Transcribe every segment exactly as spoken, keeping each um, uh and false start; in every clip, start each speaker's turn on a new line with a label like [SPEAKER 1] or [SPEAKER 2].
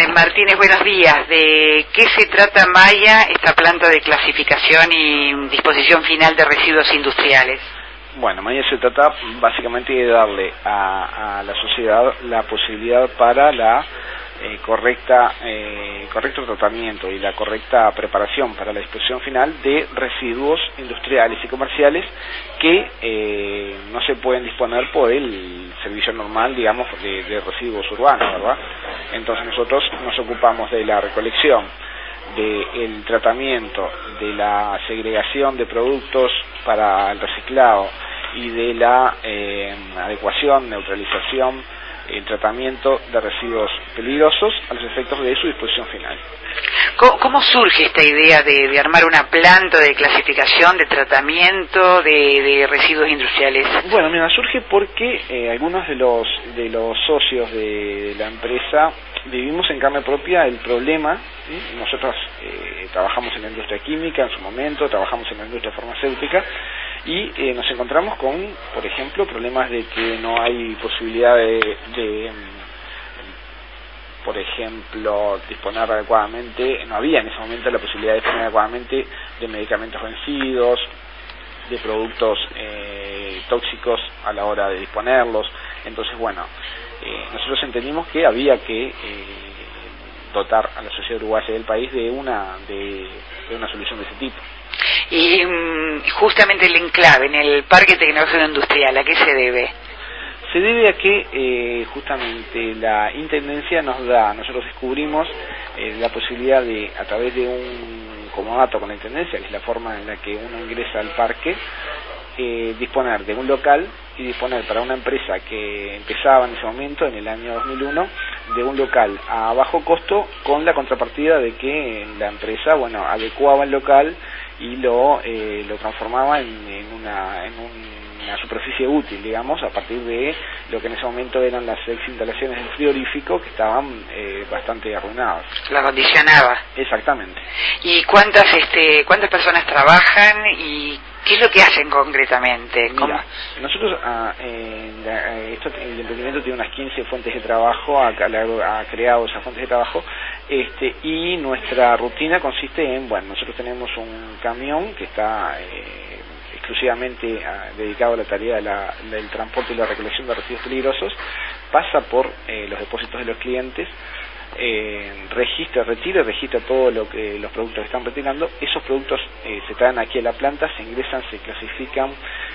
[SPEAKER 1] Martínez, buenos días. ¿De qué se trata Maya, esta planta de clasificación y disposición final de residuos industriales?
[SPEAKER 2] Bueno, Maya se trata básicamente de darle a, a la sociedad la posibilidad para la eh, correcta eh, correcto tratamiento y la correcta preparación para la disposición final de residuos industriales y comerciales que eh, no se pueden disponer por el servicio normal, digamos, de, de residuos urbanos, ¿verdad? Entonces nosotros nos ocupamos de la recolección, del tratamiento, de la segregación de productos para el reciclado y de la eh, adecuación, neutralización, el tratamiento de residuos peligrosos a los efectos de su disposición final.
[SPEAKER 1] ¿Cómo, cómo surge esta idea de, de armar una planta de clasificación, de tratamiento de, de residuos industriales?
[SPEAKER 2] Bueno, mira, surge porque eh, algunos de los de los socios de, de la empresa vivimos en carne propia el problema. ¿sí? Nosotros eh, trabajamos en la industria química en su momento, trabajamos en la industria farmacéutica y eh, nos encontramos con, por ejemplo, problemas de que no hay posibilidad de, de por ejemplo, disponer adecuadamente, no había en ese momento la posibilidad de disponer adecuadamente de medicamentos vencidos, de productos eh, tóxicos a la hora de disponerlos. Entonces, bueno, eh, nosotros entendimos que había que eh, dotar a la sociedad uruguaya del país de una de, de una solución de ese tipo.
[SPEAKER 1] Y um, justamente el enclave en el Parque Tecnológico Industrial, ¿a qué se debe?
[SPEAKER 2] Se debe a que eh, justamente la Intendencia nos da, nosotros descubrimos eh, la posibilidad de, a través de un comodato con la Intendencia, que es la forma en la que uno ingresa al parque, eh, disponer de un local y disponer para una empresa que empezaba en ese momento, en el año dos mil uno, de un local a bajo costo con la contrapartida de que la empresa, bueno, adecuaba el local y lo, eh, lo transformaba en, en una... En un, una superficie útil, digamos, a partir de lo que en ese momento eran las ex instalaciones del frigorífico que estaban eh, bastante arruinadas.
[SPEAKER 1] La acondicionaba.
[SPEAKER 2] Exactamente.
[SPEAKER 1] ¿Y cuántas este cuántas personas trabajan y qué es lo que hacen concretamente? ¿Cómo?
[SPEAKER 2] Mira, nosotros, ah, en la, esto, el emprendimiento tiene unas quince fuentes de trabajo, ha, ha creado esas fuentes de trabajo, este, y nuestra rutina consiste en, bueno, nosotros tenemos un camión que está Eh, exclusivamente uh, dedicado a la tarea de la, del transporte y la recolección de residuos peligrosos, pasa por eh, los depósitos de los clientes, eh, registra, retira y registra todo lo que los productos que están retirando. Esos productos eh, se traen aquí a la planta, se ingresan, se clasifican,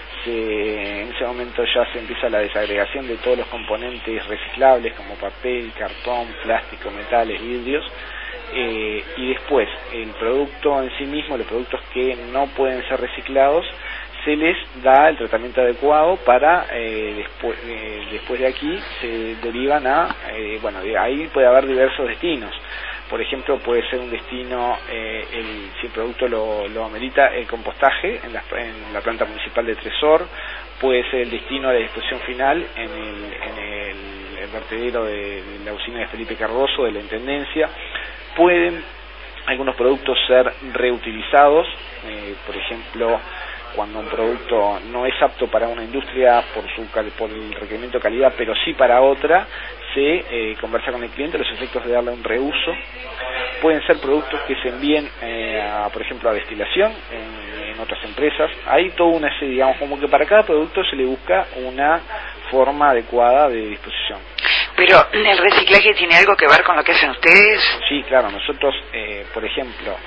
[SPEAKER 2] se, en ese momento ya se empieza la desagregación de todos los componentes reciclables como papel, cartón, plástico, metales, vidrios. Eh, y después el producto en sí mismo, los productos que no pueden ser reciclados, se les da el tratamiento adecuado para eh, después, eh, después de aquí se derivan a, eh, bueno, de ahí puede haber diversos destinos. Por ejemplo, puede ser un destino, eh, el, si el producto lo, lo amerita, el compostaje en la, en la planta municipal de Tresor, puede ser el destino de la disposición final en el, en el, el vertedero de, de la usina de Felipe Cardoso, de la Intendencia. Pueden algunos productos ser reutilizados, eh, por ejemplo, cuando un producto no es apto para una industria por su por el requerimiento de calidad, pero sí para otra, se eh, conversa con el cliente los efectos de darle un reuso. Pueden ser productos que se envíen, eh, a, por ejemplo, a destilación en, en otras empresas. Hay toda una serie, digamos, como que para cada producto se le busca una forma adecuada de disposición.
[SPEAKER 1] Pero, ¿el reciclaje tiene algo que ver con lo que hacen ustedes?
[SPEAKER 2] Sí, claro, nosotros, eh, por ejemplo,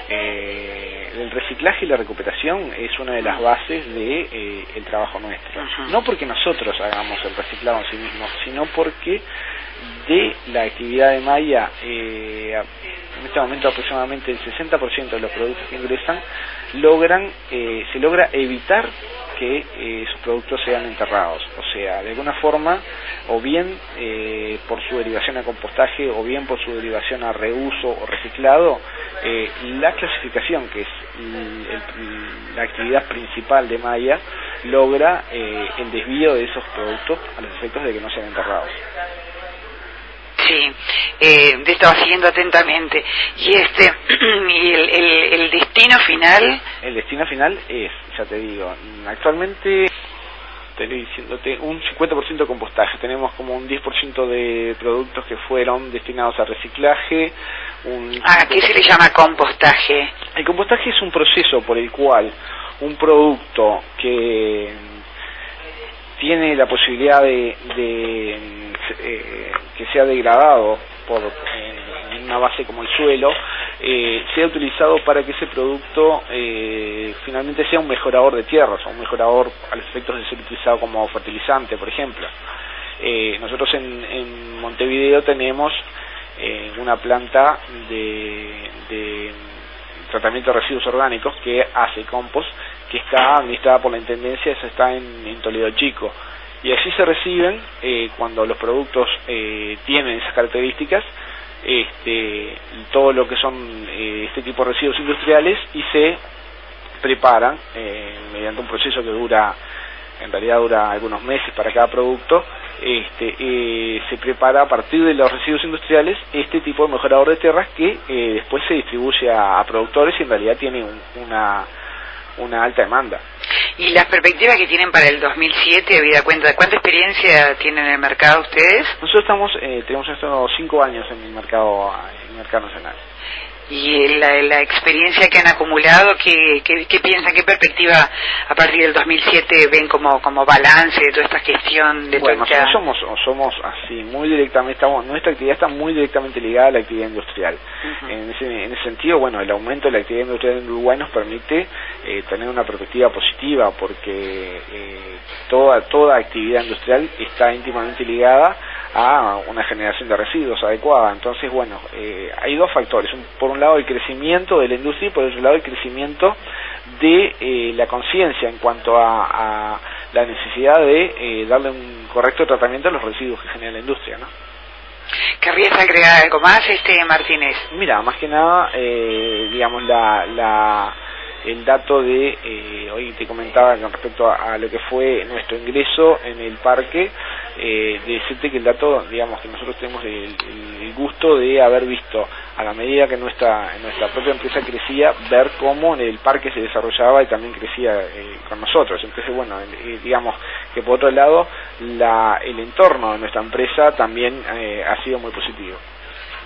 [SPEAKER 2] eh, el reciclaje y la recuperación es una de las bases de eh, el trabajo nuestro. Uh-huh. No porque nosotros hagamos el reciclado en sí mismo, sino porque de la actividad de Maya, eh, en este momento aproximadamente el sesenta por ciento de los productos que ingresan logran, eh, se logra evitar que eh, esos productos sean enterrados, o sea, de alguna forma, o bien eh, por su derivación a compostaje, o bien por su derivación a reuso o reciclado, eh, la clasificación, que es el, el, la actividad principal de Maya, logra eh, el desvío de esos productos a los efectos de que no sean enterrados.
[SPEAKER 1] Sí, eh, te estaba siguiendo atentamente. Y este, y el, el, el destino final.
[SPEAKER 2] El destino final es, ya te digo, actualmente estoy diciéndote, un cincuenta por ciento de compostaje. Tenemos como un diez por ciento de productos que fueron destinados a reciclaje. Un
[SPEAKER 1] ¿A qué se le llama compostaje?
[SPEAKER 2] El compostaje es un proceso por el cual un producto que tiene la posibilidad de, de eh, que sea degradado por eh, una base como el suelo, eh, sea utilizado para que ese producto eh, finalmente sea un mejorador de tierras, o un mejorador a los efectos de ser utilizado como fertilizante, por ejemplo. Eh, nosotros en, en Montevideo tenemos eh, una planta de, de tratamiento de residuos orgánicos que hace compost, que está administrada por la Intendencia, eso está en, en Toledo Chico. Y así se reciben, eh, cuando los productos eh, tienen esas características, este, todo lo que son eh, este tipo de residuos industriales, y se preparan eh, mediante un proceso que dura, en realidad dura algunos meses para cada producto. Este, eh, se prepara a partir de los residuos industriales este tipo de mejorador de tierras que eh, después se distribuye a, a productores, y en realidad tiene un, una, una alta demanda.
[SPEAKER 1] ¿Y las perspectivas que tienen para el dos mil siete, habida cuenta de cuánta experiencia tienen en el mercado ustedes?
[SPEAKER 2] Nosotros estamos, eh, tenemos estos cinco años en el mercado, en el mercado nacional.
[SPEAKER 1] Y la, la experiencia que han acumulado, ¿qué, qué, qué piensan, qué perspectiva a partir del dos mil siete ven como, como balance de toda esta gestión? De
[SPEAKER 2] bueno,
[SPEAKER 1] toda esta...
[SPEAKER 2] nosotros somos, somos así, muy directamente, estamos, nuestra actividad está muy directamente ligada a la actividad industrial. Uh-huh. En ese, en ese sentido, bueno, el aumento de la actividad industrial en Uruguay nos permite eh, tener una perspectiva positiva, porque eh, toda, toda actividad industrial está íntimamente ligada a una generación de residuos adecuada. Entonces, bueno, eh, hay dos factores. Un, por un lado, el crecimiento de la industria, y por otro lado, el crecimiento de eh, la conciencia en cuanto a, a la necesidad de eh, darle un correcto tratamiento a los residuos que genera la industria, ¿no?
[SPEAKER 1] ¿Querrías agregar algo más, este Martínez?
[SPEAKER 2] Mira, más que nada, eh, digamos, la... la el dato de, eh, hoy te comentaba con respecto a, a lo que fue nuestro ingreso en el parque, eh, de decirte que el dato, digamos, que nosotros tenemos el, el, el gusto de haber visto, a la medida que nuestra nuestra propia empresa crecía, ver cómo el parque se desarrollaba y también crecía eh, con nosotros. Entonces, bueno, eh, digamos que por otro lado, la, el entorno de nuestra empresa también eh, ha sido muy positivo.